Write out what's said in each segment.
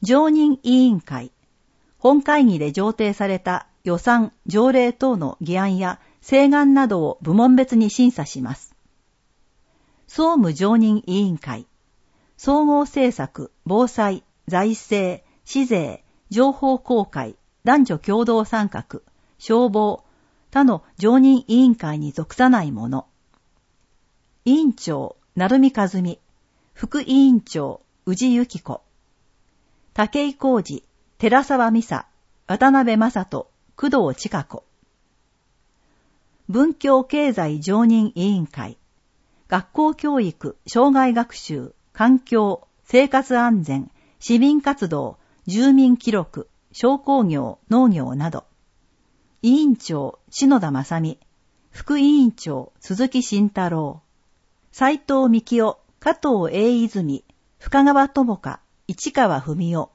常任委員会、本会議で上呈された予算、条例等の議案や請願などを部門別に審査します。総務常任委員会、総合政策、防災、財政、市税、情報公開、男女共同参画、消防、他の常任委員会に属さないもの。委員長、成美和美、副委員長、宇治由紀子。武井浩二、寺沢美沙、渡辺正人、工藤千佳子。文教経済常任委員会、学校教育、生涯学習、環境、生活安全、市民活動、住民記録、商工業、農業など。委員長、篠田正美、副委員長、鈴木慎太郎。斉藤幹夫、加藤英泉、深川智香、市川文夫。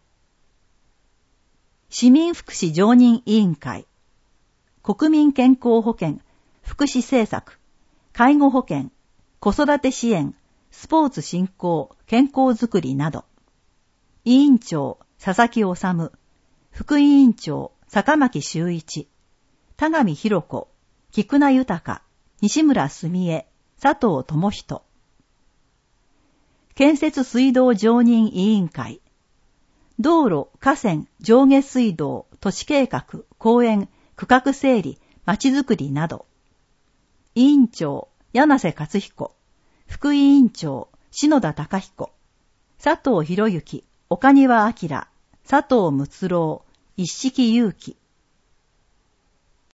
市民福祉常任委員会、国民健康保険、福祉政策、介護保険、子育て支援、スポーツ振興、健康づくりなど。委員長、佐々木治、副委員長、坂巻修一、田上博子、菊名豊、西村澄江、佐藤智人。建設水道常任委員会、道路、河川、上下水道、都市計画、公園、区画整理、まちづくりなど。委員長、柳瀬克彦、副委員長、篠田貴彦、佐藤博之、岡庭明、佐藤睦郎、一色祐樹。